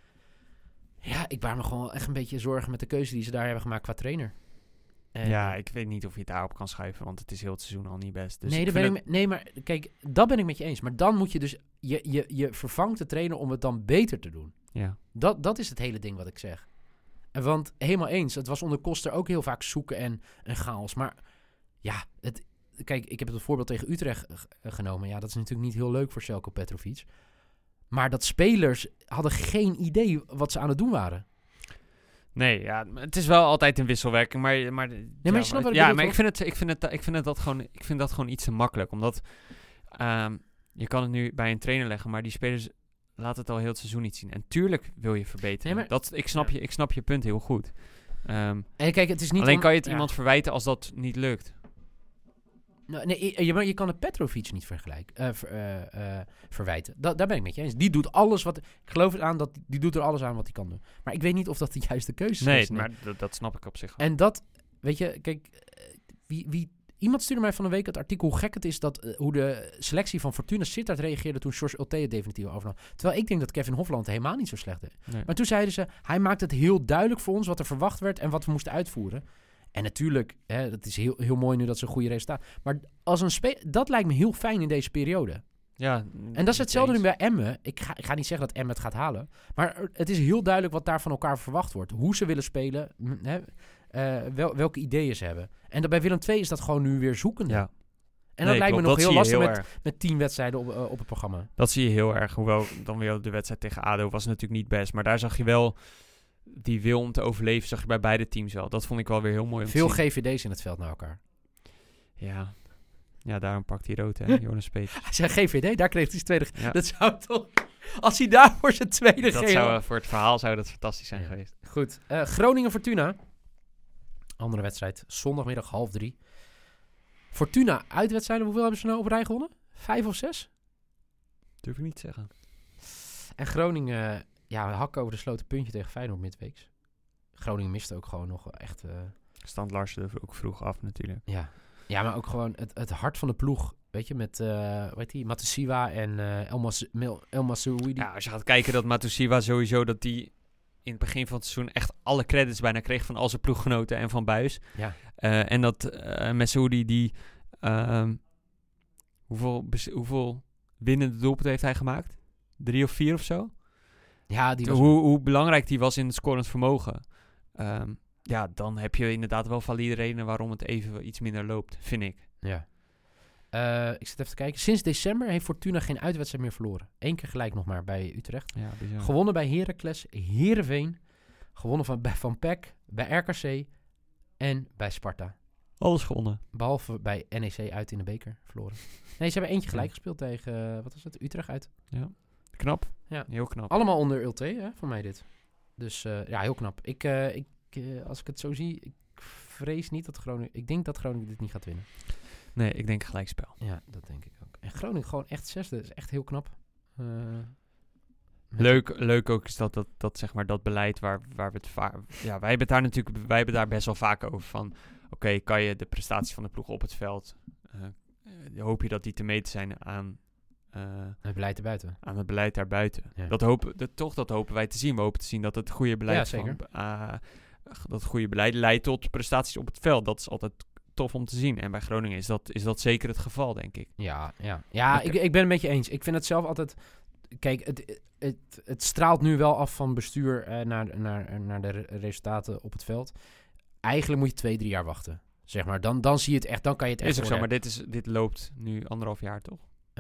Ja, ik baar me gewoon echt een beetje zorgen met de keuze die ze daar hebben gemaakt qua trainer. En Ja, ik weet niet of je het daarop kan schuiven, want het is heel het seizoen al niet best. Dus nee, ik daar vind ben ik, het- me- nee, maar kijk, dat ben ik met je eens. Maar dan moet je dus, je, je, je vervangt de trainer om het dan beter te doen. Ja. Dat, dat is het hele ding wat ik zeg. En want, helemaal eens, het was onder Koster ook heel vaak zoeken en, en chaos. Maar ja, het, kijk, ik heb het voorbeeld tegen Utrecht g- genomen. Ja, dat is natuurlijk niet heel leuk voor Željko Petrović. Maar dat spelers hadden geen idee wat ze aan het doen waren. Nee, ja, maar het is wel altijd een wisselwerking, maar... maar maar ja, je snapt wat ik ja, bedoel, maar ik toch? vind, het, ik, vind het, ik, vind het dat gewoon, ik vind dat gewoon iets te makkelijk, omdat ehm, je kan het nu bij een trainer leggen, maar die spelers laten het al heel het seizoen niet zien. En tuurlijk wil je verbeteren. Nee, maar- dat, ik, snap Ja. je, ik snap je punt heel goed. Ehm, En kijk, het is niet alleen om- kan je het ja. iemand verwijten als dat niet lukt. Nou, nee, je, maar je kan het Petrovic niet vergelijken, eh, ver- eh, eh, verwijten. Da, daar ben ik met je eens. Die doet alles wat... Ik geloof het aan dat die doet er alles aan wat hij kan doen. Maar ik weet niet of dat de juiste keuze is. Nee, Nee. maar dat, dat snap ik op zich wel. En dat, weet je, kijk, eh, wie, wie, iemand stuurde mij van de week het artikel hoe gek het is dat eh, hoe de selectie van Fortuna Sittard reageerde toen George Ulte het definitief overnam. Terwijl ik denk dat Kevin Hofland helemaal niet zo slecht deed. Nee. Maar toen zeiden ze, hij maakt het heel duidelijk voor ons wat er verwacht werd en wat we moesten uitvoeren. En natuurlijk, hè, dat is heel, heel mooi nu dat ze een goede resultaat. Maar als een spe- dat lijkt me heel fijn in deze periode. Ja, En dat is hetzelfde nu bij Emmen. Ik ga, ik ga niet zeggen dat Emmen het gaat halen. Maar er- het is heel duidelijk wat daar van elkaar verwacht wordt. Hoe ze willen spelen. m, Hè, eh, wel, welke ideeën ze hebben. En dat bij Willem twee is dat gewoon nu weer zoekende. Ja. En dat Nee, lijkt me klopt, nog dat heel zie je lastig heel met, erg. met tien wedstrijden op, eh, op het programma. Dat zie je heel erg. Hoewel dan weer de wedstrijd tegen A D O was natuurlijk niet best. Maar daar zag je wel die wil om te overleven, zag je bij beide teams wel. Dat vond ik wel weer heel mooi om Veel te zien. G V D's in het veld naar elkaar. Ja. Ja, daarom pakt hij rood, hè, Jonas Peet. Hij zei G V D, daar kreeg hij zijn tweede... Ja. Dat zou toch... Als hij daar voor zijn tweede Dat geel... zou, eh, voor het verhaal zou dat fantastisch zijn Ja. geweest. Goed. Eh, Groningen-Fortuna. Andere wedstrijd. Zondagmiddag half drie. Fortuna uitwedstrijden. Hoeveel hebben ze nou op rij gewonnen? Vijf of zes? Durf ik niet te zeggen. En Groningen, ja, hakken over de sloten puntje tegen Feyenoord midweeks. Groningen miste ook gewoon nog echt... eh, Stand Larsen er ook vroeg af natuurlijk. ja. ja, maar ook gewoon het, het hart van de ploeg. Weet je, met, eh weet die, Matasiwa en eh El, Mas- Mel- El Masoudi. Ja, als je gaat kijken dat Matusiwa sowieso dat die in het begin van het seizoen echt alle credits bijna kreeg van al zijn ploeggenoten en van Buijs. Ja. Eh, en dat uh, Messoudi die ehm, hoeveel, bes- hoeveel winnende doelpunten heeft hij gemaakt? Drie of vier of zo? Ja, die was... hoe, hoe belangrijk die was in het scorend vermogen. Ehm, ja, dan heb je inderdaad wel valide redenen waarom het even iets minder loopt, vind ik. Ja. Eh, ik zit even te kijken. Sinds december heeft Fortuna geen uitwedstrijd meer verloren. Eén keer gelijk nog maar bij Utrecht. Ja, bizar. Gewonnen bij Heracles, Heerenveen. Gewonnen van, bij Van P E C, bij R K C en bij Sparta. Alles gewonnen. Behalve bij N E C uit in de beker verloren. Nee, ze hebben eentje gelijk gespeeld tegen, eh, wat was het, Utrecht uit. Ja. Knap. Ja. Heel knap. Allemaal onder Ulte, hè, voor mij dit. Dus eh, ja, heel knap. Ik, eh, ik, eh, als ik het zo zie, ik vrees niet dat Groningen... Ik denk dat Groningen dit niet gaat winnen. Nee, ik denk gelijkspel. Ja, dat denk ik ook. En Groningen gewoon echt zesde. Dat is echt heel knap. Eh, met- Leuk, leuk ook is dat, dat, dat, zeg maar, dat beleid waar, waar we het vaak... Ja, wij hebben het daar natuurlijk wij hebben daar best wel vaak over van... Oké, kan je de prestaties van de ploeg op het veld... eh, eh, hoop je dat die te meten zijn aan, eh, Het beleid erbuiten. aan het beleid daarbuiten. Ja. Dat hopen, dat, toch, dat hopen wij te zien. We hopen te zien dat het goede beleid, Ja, zeker. van, eh, dat het goede beleid leidt tot prestaties op het veld. Dat is altijd tof om te zien. En bij Groningen is dat, is dat zeker het geval, denk ik. Ja, ja. ja Ik- ik, ik ben het met je eens. Ik vind het zelf altijd... Kijk, het, het, het straalt nu wel af van bestuur eh, naar, naar, naar de re- resultaten op het veld. Eigenlijk moet je twee, drie jaar wachten. Zeg maar, dan, dan zie je het echt, dan kan je het echt Is ook zo, maar worden. dit, is, dit loopt nu anderhalf jaar, toch?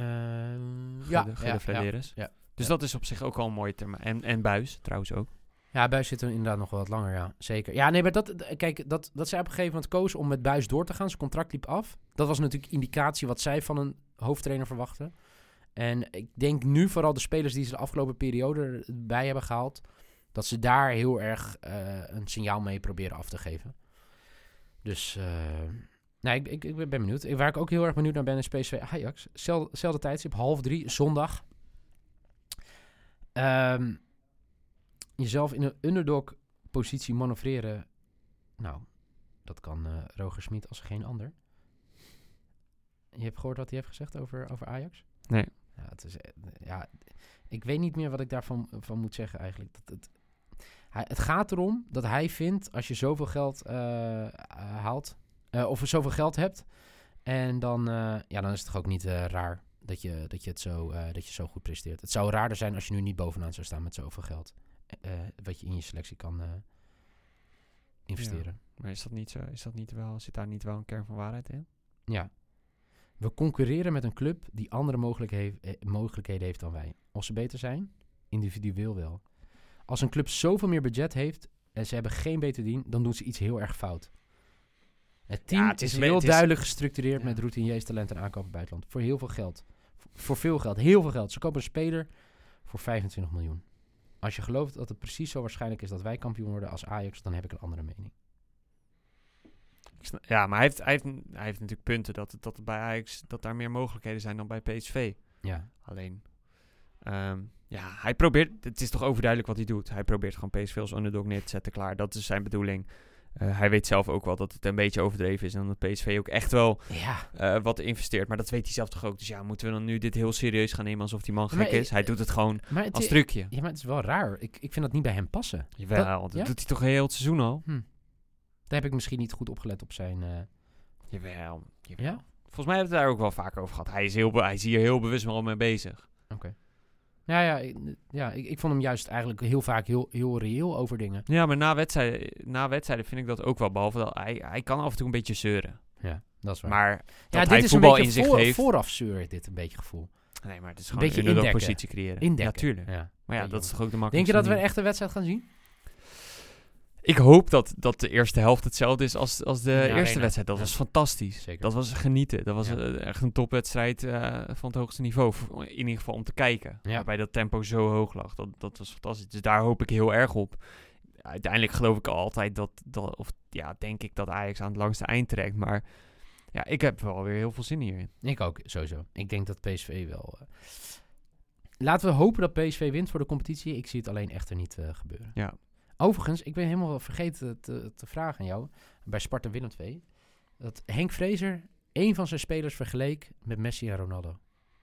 Ehm, Gede- ja, Gede ja, ja, Flederis. ja. Dus Ja. dat is op zich ook al een mooie termijn. En, en Buis trouwens ook. ja, Buis zit er inderdaad nog wel wat langer, ja. Zeker. Ja, nee, maar dat, d- kijk, dat, dat zij op een gegeven moment kozen om met Buis door te gaan. Zijn contract liep af. Dat was natuurlijk indicatie wat zij van een hoofdtrainer verwachten. En ik denk nu vooral de spelers die ze de afgelopen periode bij hebben gehaald, dat ze daar heel erg eh, een signaal mee proberen af te geven. Dus, uh, nee, ik, ik, ik ben benieuwd. Waar ik ook heel erg benieuwd naar ben is P S V Ajax. Zelfde, zelfde tijdstip, half drie, zondag. Um, jezelf in een underdog-positie manoeuvreren. Nou, dat kan uh, Roger Smit als geen ander. Je hebt gehoord wat hij heeft gezegd over, over Ajax? Nee. Ja, het is, ja, ik weet niet meer wat ik daarvan van moet zeggen eigenlijk. Dat, het, hij, het gaat erom dat hij vindt, als je zoveel geld uh, uh, haalt, uh, of zoveel geld hebt, en dan, uh, ja, dan is het toch ook niet uh, raar dat je, dat, je het zo, uh, dat je zo goed presteert. Het zou raarder zijn als je nu niet bovenaan zou staan met zoveel geld. Uh, wat je in je selectie kan uh, investeren. Ja, maar is dat niet zo? Is dat niet wel, zit daar niet wel een kern van waarheid in? Ja. We concurreren met een club die andere mogelijkheden, eh, mogelijkheden heeft dan wij. Of ze beter zijn? Individueel wel. Als een club zoveel meer budget heeft en ze hebben geen beter team, dan doen ze iets heel erg fout. Het team ja, het is, is heel het duidelijk is, gestructureerd ja. met routiniers, talent en aankopen buitenland. Voor heel veel geld. Voor, voor veel geld. Heel veel geld. Ze kopen een speler voor vijfentwintig miljoen. Als je gelooft dat het precies zo waarschijnlijk is dat wij kampioen worden als Ajax, dan heb ik een andere mening. Ja, maar hij heeft, hij heeft, hij heeft natuurlijk punten dat, dat bij Ajax dat daar meer mogelijkheden zijn dan bij P S V. Ja. Alleen, um, ja, hij probeert, het is toch overduidelijk wat hij doet. Hij probeert gewoon P S V als underdog neer te zetten, klaar. Dat is zijn bedoeling. Uh, hij weet zelf ook wel dat het een beetje overdreven is en dat P S V ook echt wel ja. uh, wat investeert. Maar dat weet hij zelf toch ook. Dus ja, moeten we dan nu dit heel serieus gaan nemen alsof die man gek maar, is? Hij doet het gewoon het als trucje. Ja, maar het is wel raar. Ik, ik vind dat niet bij hem passen. Jawel, dat, dat ja? doet hij toch heel het seizoen al? Hm. Daar heb ik misschien niet goed opgelet op zijn... Uh... Jawel, jawel. Ja? Volgens mij hebben we het daar ook wel vaak over gehad. Hij is, heel be- hij is hier heel bewust wel mee bezig. Oké. Okay. Ja, ja, ik, ja ik, ik vond hem juist eigenlijk heel vaak heel, heel reëel over dingen. Ja, maar na wedstrijden, na wedstrijden vind ik dat ook wel. Behalve dat hij, hij kan af en toe een beetje zeuren. Ja, dat is waar. Maar dat ja, hij dit voetbal is in zich voor, heeft... vooraf zeur dit een beetje gevoel. Nee, maar het is een gewoon beetje een positie creëren. Indekken. Ja, tuurlijk. Ja. Maar ja, dat, dat is toch ook de makkelijkste. Denk je dat we een echte wedstrijd gaan zien? Ik hoop dat, dat de eerste helft hetzelfde is als, als de ja, eerste Arena. wedstrijd. Dat ja. was fantastisch. Zeker. Dat was genieten. Dat was ja. uh, echt een topwedstrijd uh, van het hoogste niveau. In ieder geval om te kijken. Ja. Waarbij dat tempo zo hoog lag. Dat, dat was fantastisch. Dus daar hoop ik heel erg op. Uiteindelijk geloof ik altijd dat, dat... Of ja, denk ik dat Ajax aan het langste eind trekt. Maar ja, ik heb wel weer heel veel zin hierin. Ik ook, sowieso. Ik denk dat P S V wel... Uh... Laten we hopen dat P S V wint voor de competitie. Ik zie het alleen echter niet uh, gebeuren. Ja. Overigens, ik ben helemaal vergeten te, te vragen aan jou, bij Sparta Willem twee, dat Henk Vrezer één van zijn spelers vergeleek met Messi en Ronaldo.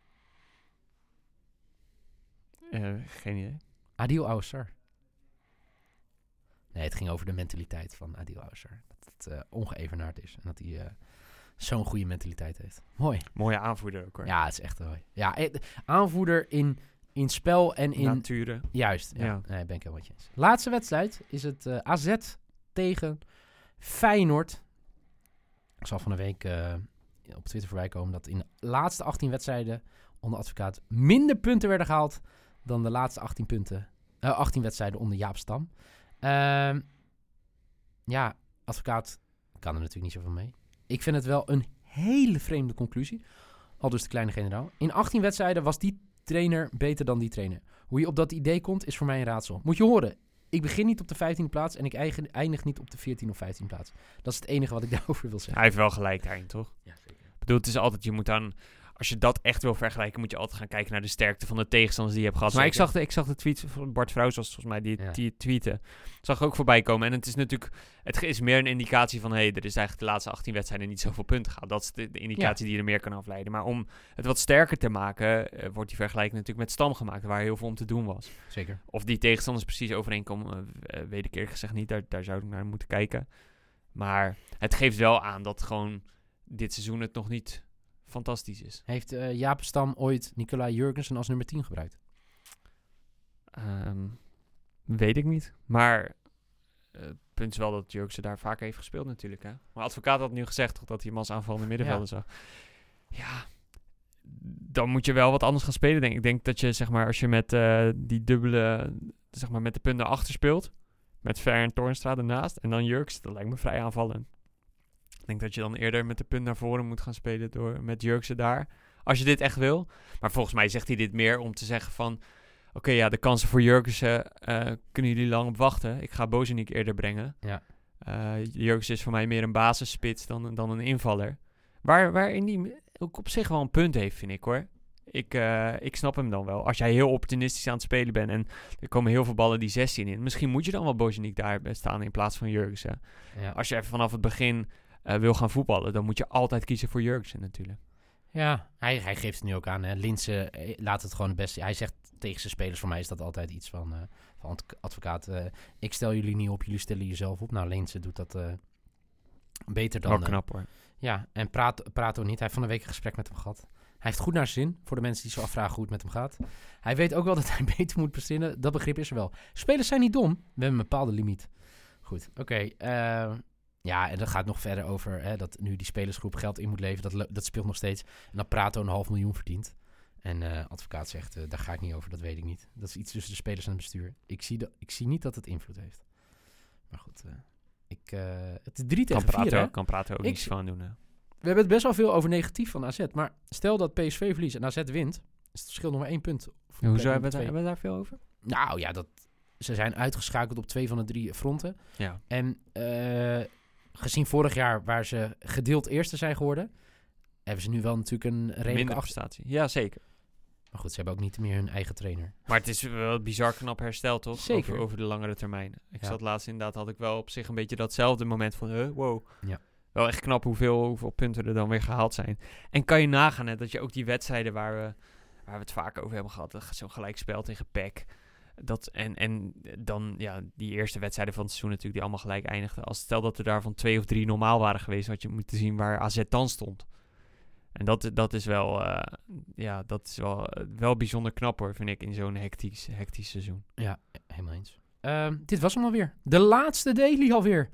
Uh, geen idee. Adil Awsar. Nee, het ging over de mentaliteit van Adil Awsar. Dat het uh, ongeëvenaard is en dat hij uh, zo'n goede mentaliteit heeft. Mooi. Mooie aanvoerder ook hoor. Ja, het is echt mooi. Ja, aanvoerder in... In spel en in... Nature. Juist, ja. ja. Nee, ben ik helemaal met je eens. Laatste wedstrijd is het uh, A Z tegen Feyenoord. Ik zal van de week uh, op Twitter voorbij komen dat in de laatste achttien wedstrijden onder advocaat minder punten werden gehaald dan de laatste achttien punten, uh, achttien wedstrijden onder Jaap Stam. Uh, ja, advocaat kan er natuurlijk niet zoveel mee. Ik vind het wel een hele vreemde conclusie. Al dus de kleine generaal. In achttien wedstrijden was die trainer beter dan die trainer. Hoe je op dat idee komt, is voor mij een raadsel. Moet je horen, ik begin niet op de vijftiende plaats en ik eindig niet op de veertiende of vijftiende plaats. Dat is het enige wat ik daarover wil zeggen. Hij heeft wel gelijk daarin, toch? Ja, zeker. Ik bedoel, het is altijd, je moet dan... Als je dat echt wil vergelijken, moet je altijd gaan kijken naar de sterkte van de tegenstanders die je hebt gehad. Zeker. Maar ik zag de, ik zag de tweet van Bart Vrouws, was volgens mij die, ja. die tweeten. Zag ik ook voorbij komen. En het is natuurlijk, het is meer een indicatie van, hé, hey, er is eigenlijk de laatste achttien wedstrijden niet zoveel punten gehaald. Dat is de, de indicatie ja. die je er meer kan afleiden. Maar om het wat sterker te maken, uh, wordt die vergelijking natuurlijk met Stam gemaakt, waar heel veel om te doen was. Zeker. Of die tegenstanders precies overeenkomen, uh, weet ik eerlijk gezegd niet. Daar, daar zou ik naar moeten kijken. Maar het geeft wel aan dat gewoon dit seizoen het nog niet... fantastisch is. Heeft uh, Jaap Stam ooit Nicolai Jurgensen als nummer tien gebruikt? Um, weet ik niet. Maar het uh, punt is wel dat Jurgensen daar vaker heeft gespeeld natuurlijk. Hè? Maar advocaat had nu gezegd toch, dat hij hem als aanvallende middenvelder ja. zag. Ja, dan moet je wel wat anders gaan spelen, denk ik. Ik denk dat je, zeg maar, als je met uh, die dubbele, zeg maar, met de punten achter speelt, met Ver en Toornstra ernaast, en dan Jurgensen, dat lijkt me vrij aanvallend. Ik denk dat je dan eerder met de punt naar voren moet gaan spelen door met Jurgensen daar. Als je dit echt wil. Maar volgens mij zegt hij dit meer om te zeggen van... Oké, okay, ja, de kansen voor Jurgensen uh, kunnen jullie lang op wachten. Ik ga Bozeniek eerder brengen. Ja. Uh, Jurgensen is voor mij meer een basisspits dan, dan een invaller. Waar, waarin die ook op zich wel een punt heeft, vind ik hoor. Ik, uh, ik snap hem dan wel. Als jij heel opportunistisch aan het spelen bent en er komen heel veel ballen die zestien in. Misschien moet je dan wel Bozanic daar staan in plaats van Jurgensen. Ja. Als je even vanaf het begin uh, wil gaan voetballen, dan moet je altijd kiezen voor Jurgensen natuurlijk. Ja, hij, hij geeft het nu ook aan. Hè. Linse laat het gewoon het beste. Hij zegt tegen zijn spelers, voor mij is dat altijd iets van, uh, van advocaat. Uh, ik stel jullie niet op, jullie stellen jezelf op. Nou, Linse doet dat uh, beter dan... Wel knap uh, hoor. Ja, en Prato, Prato niet. Hij heeft van de week een gesprek met hem gehad. Hij heeft goed naar zijn zin, voor de mensen die zo afvragen hoe het met hem gaat. Hij weet ook wel dat hij beter moet presteren. Dat begrip is er wel. Spelers zijn niet dom. We hebben een bepaalde limiet. Goed, oké. Okay, uh, ja, en dat gaat nog verder over hè, dat nu die spelersgroep geld in moet leveren. Dat, dat speelt nog steeds. En dat Prato een half miljoen verdient. En uh, advocaat zegt, uh, daar ga ik niet over, dat weet ik niet. Dat is iets tussen de spelers en het bestuur. Ik zie, de, ik zie niet dat het invloed heeft. Maar goed, uh, ik, uh, het is drie tegen vier, hè? Kan Prato ook niets van doen, hè? We hebben het best wel veel over negatief van A Z. Maar stel dat P S V verliest en A Z wint, is het verschil nog maar één punt. Ja, hoezo hebben we, daar, hebben we daar veel over? Nou ja, dat, ze zijn uitgeschakeld op twee van de drie fronten. Ja. En uh, gezien vorig jaar waar ze gedeeld eerste zijn geworden, hebben ze nu wel natuurlijk een redelijke prestatie. Ja, zeker. Maar goed, ze hebben ook niet meer hun eigen trainer. Maar het is wel bizar knap hersteld, toch? Zeker. Over, over de langere termijn. Ik ja. zat laatst inderdaad, had ik wel op zich een beetje datzelfde moment van, uh, wow. Ja. Wel echt knap hoeveel, hoeveel punten er dan weer gehaald zijn. En kan je nagaan hè, dat je ook die wedstrijden waar we, waar we het vaak over hebben gehad, zo'n gelijkspel tegen P E C. Dat, en, en dan ja, die eerste wedstrijden van het seizoen natuurlijk die allemaal gelijk eindigden. Als stel dat er daarvan twee of drie normaal waren geweest, had je moeten zien waar A Z dan stond. En dat, dat is wel, uh, ja, dat is wel, uh, wel bijzonder knap hoor, vind ik, in zo'n hectisch, hectisch seizoen. Ja, helemaal eens. Uh, dit was hem alweer. De laatste daily alweer.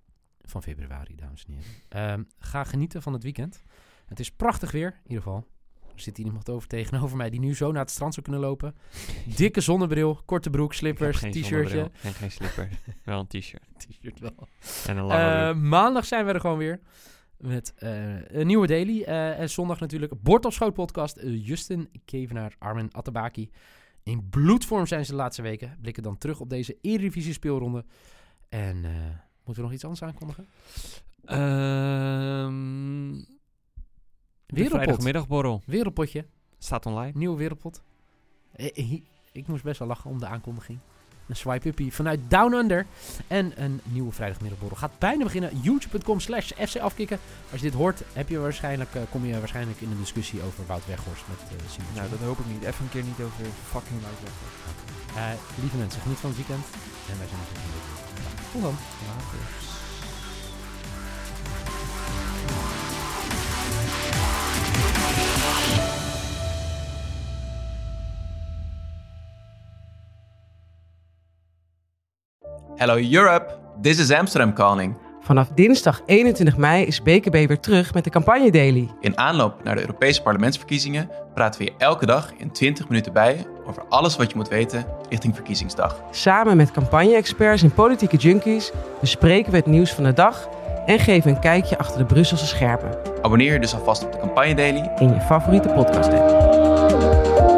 Van februari, dames en heren. Uh, ga genieten van het weekend. Het is prachtig weer, in ieder geval. Er zit hier iemand over tegenover mij die nu zo naar het strand zou kunnen lopen. Dikke zonnebril, korte broek, slippers, t-shirtje. En geen slipper, wel een t-shirt. T-shirt wel. En een lange uh, maandag zijn we er gewoon weer. Met uh, een nieuwe daily. Uh, en zondag natuurlijk Bord op Schoot podcast. Uh, Justin Kevenaar, Armin Atabaki. In bloedvorm zijn ze de laatste weken. Blikken dan terug op deze Eredivisie speelronde. En uh, moeten we nog iets anders aankondigen? Um, Wereldpot. Vrijdagmiddagborrel. Wereldpotje. Staat online. Nieuwe wereldpot. Ik, ik moest best wel lachen om de aankondiging. Een swipe-uppie vanuit Down Under. En een nieuwe vrijdagmiddagborrel. Gaat bijna beginnen. youtube punt com slash f c afkikken. Als je dit hoort, heb je waarschijnlijk, uh, kom je waarschijnlijk in een discussie over Wout Weghorst met uh, Simon. Nou, dat hoop ik niet. Even een keer niet over fucking Wout Weghorst. Uh, lieve mensen, geniet van het weekend. En wij zijn er volgende week weer. Tot dan. Later. Hello Europe, this is Amsterdam calling. Vanaf dinsdag eenentwintig mei is B K B weer terug met de Campagne Daily. In aanloop naar de Europese parlementsverkiezingen praten we je elke dag in twintig minuten bij over alles wat je moet weten richting verkiezingsdag. Samen met campagne-experts en politieke junkies bespreken we het nieuws van de dag en geven een kijkje achter de Brusselse schermen. Abonneer je dus alvast op de Campagne Daily in je favoriete podcast app.